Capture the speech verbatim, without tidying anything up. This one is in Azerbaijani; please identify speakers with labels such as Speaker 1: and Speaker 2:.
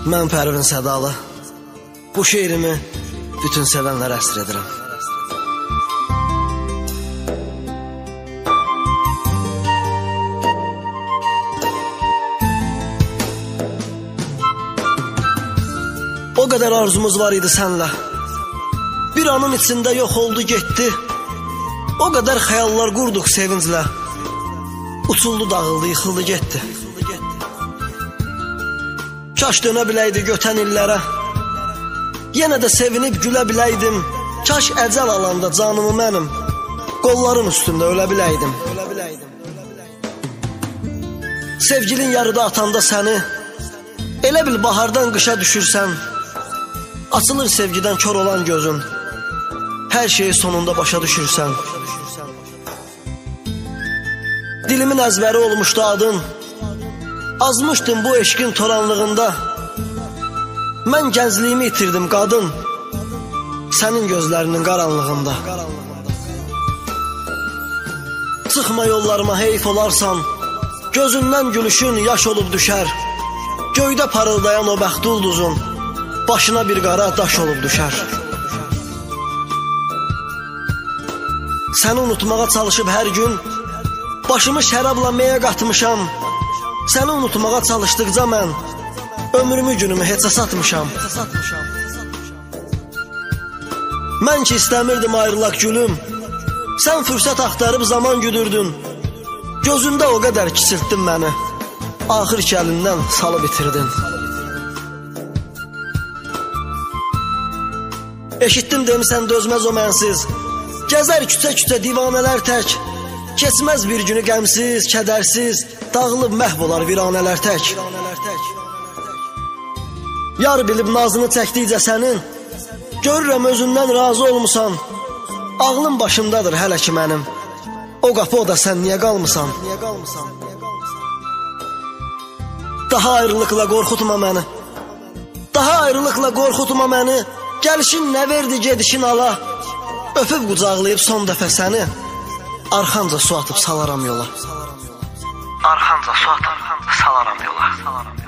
Speaker 1: Mən Pərvin Sədalı. Bu şeirimi bütün sevənlərə əsr edirəm. O qədər arzumuz var idi sənlə. Bir anın içində yox oldu getdi. O qədər xəyallar qurduq sevinclə. Uçuldu, dağıldı, yıxıldı, getdi. Kaş dönə biləydi götən illərə. Yenə də sevinib gülə biləydim. Kaş əcəl alanda canımı mənim qolların üstündə ölə biləydim. Sevgilin yarıda atanda səni, elə bil bahardan qışa düşürsən. Açılır sevgidən kör olan gözün, hər şeyi sonunda başa düşürsən. Dilimin əzbəri olmuşdu adın, azmışdım bu eşqin toranlığında. Mən gəncliyimi itirdim qadın, sənin gözlərinin qaranlığında. Çıxma yollarıma heyf olarsan, gözündən gülüşün yaş olub düşər. Göydə parıldayan o bəxt ulduzun başına bir qara daş olub düşər. Səni unutmağa çalışıb hər gün başımı şərabla meyə qatmışam. Səni unutmağa çalışdıqca mən ömrümü günümü heçə satmışam. Mən ki istəmirdim ayrılaq gülüm, sən fürsət axtarıb zaman güdürdün. Gözündə o qədər kiçiltdin məni, axır ki əlindən salıb itirdin. Eşitdim demisən dözməz o mənsiz, gəzər küçə-küçə divanələr tək. Keçməz bir günü qəmsiz, kədərsiz, dağılıb məhv olar viranələr tək. Yar bilib nazını çəkdikcə sənin, görürəm özündən razı olmusan. Ağlım başımdadır hələ ki mənim, o qapı o da sən niyə qalmısan? Daha ayrılıqla qorxutma məni, daha ayrılıqla qorxutma məni. Gəlişin nə verdi gedişin ala, öpüb qucaqlayıb son dəfə səni, arxanca su atıb salaram yola. Arxanca su atıb salaram yola.